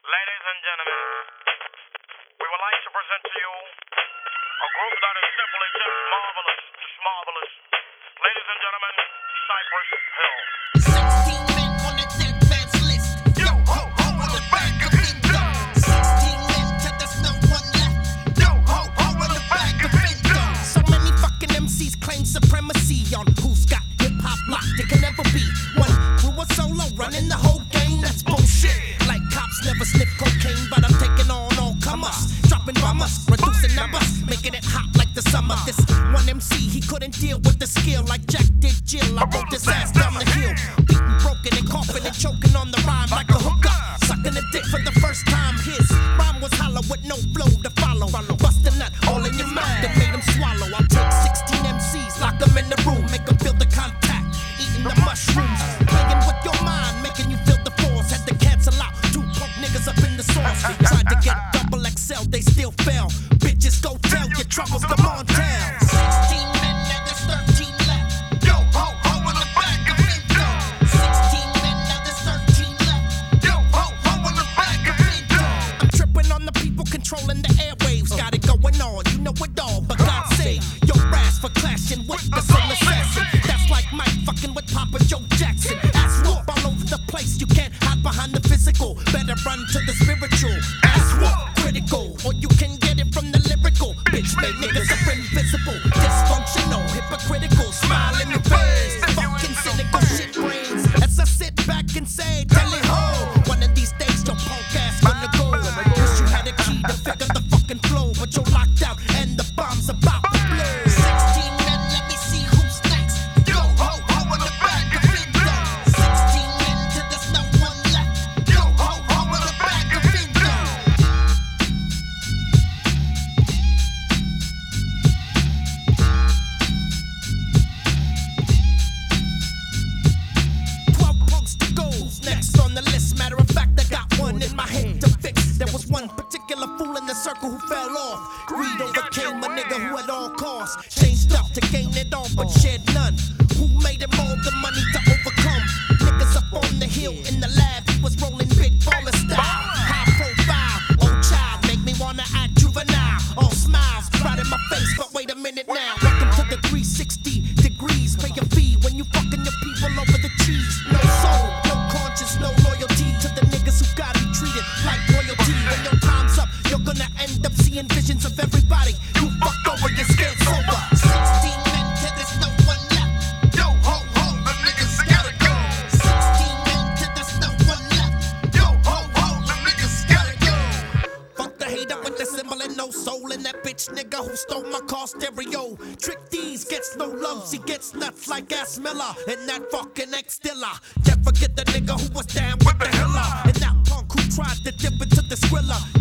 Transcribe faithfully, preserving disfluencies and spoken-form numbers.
Ladies and gentlemen, we would like to present to you a group that is simply just marvelous, just marvelous. Ladies and gentlemen, Cypress Hill. sixteen men on the dead man's list. Yo, ho, ho, on the back of Indo. sixteen men till there's no one left. Yo, ho, ho, on the back of Indo. So many fucking M Cs claim supremacy on who's got hip-hop locked. It can never be one crew or solo running the whole game. That's bullshit. Like cops never sniff cocaine, but I'm taking on all comers. Dropping bombers, reducing numbers, making it hot like the summer. This one M C, he couldn't deal with the skill like Jack did Jill. I wrote this ass down the hill, beating, broken, and coughing and choking on the rhyme like a hooker, sucking a dick for the first time. His rhyme was hollow with no flow to follow. Bust a nut all in your mouth that made him swallow. I'll take sixteen M Cs, lock them in the room, make them feel the contact, eating the mushrooms, playing with your mind, making you feel the force. Had to cancel out two punk niggas up in the source. Tried to get double X L, they still fail. Bitches, go tell your troubles, come on down. sixteen men, now there's thirteen left. Yo, ho, ho, on the back of Indo. sixteen men, now there's thirteen left. Yo, ho, ho, on the back of Indo. I'm tripping on the people controlling the airwaves. Got it going on, you know it all, but God save your ass for clashing with the soul assassin. That's like Mike fucking with Papa Joe Jackson. Ass whoop all over the place, you can't hide behind the physical. Better run to the spiritual. Ass whoop critical, or you can get it from the lyrical. Bitch made niggas up invisible, dysfunctional, hypocritical, smile in your face, fucking cynical shit brains. As I sit back and say, tell it ho, one of these days your punk ass gonna go. Wish you had a key to figure the fucking flow, but you're locked out and the bomb's about to blow. sixteen men, let me see who's next. Yo, ho, ho, on the back of Indo. sixteen men till there's no one left. Yo, ho, ho, on the back of Indo. Twelve punks to go. Next on the list, matter of fact, I got one in my head to fix. There was one particular fool in the circle who fell off. Greed overcame a nigga who at all costs changed up to gain it all but shared none. Who made him all the money to overcome? Niggas up on the hill in the lab, he was rolling big baller style. High profile, old child, make me wanna act juvenile. All smiles, right in my face, but wait a minute now. Welcome to the three sixty degrees. Pay your fee when you fucking your people over the cheese. No soul, no conscience, no loyalty to the niggas who got you treated like royalty. When your time's up, you're gonna end up seeing visions of everybody you fucked over, you're scared sober. sixteen men till there's no one left. Yo, ho, ho, the niggas gotta go. sixteen men till there's no one left. Yo, ho, ho, the niggas gotta go. Fuck the hater with the symbol and no soul, and that bitch nigga who stole my car stereo. Trick D's gets no love, he gets nuts like Ass Miller and that fucking ex-dilla. Can't forget the nigga who was down with the hiller, and that punk who tried to dip into the Skrilla.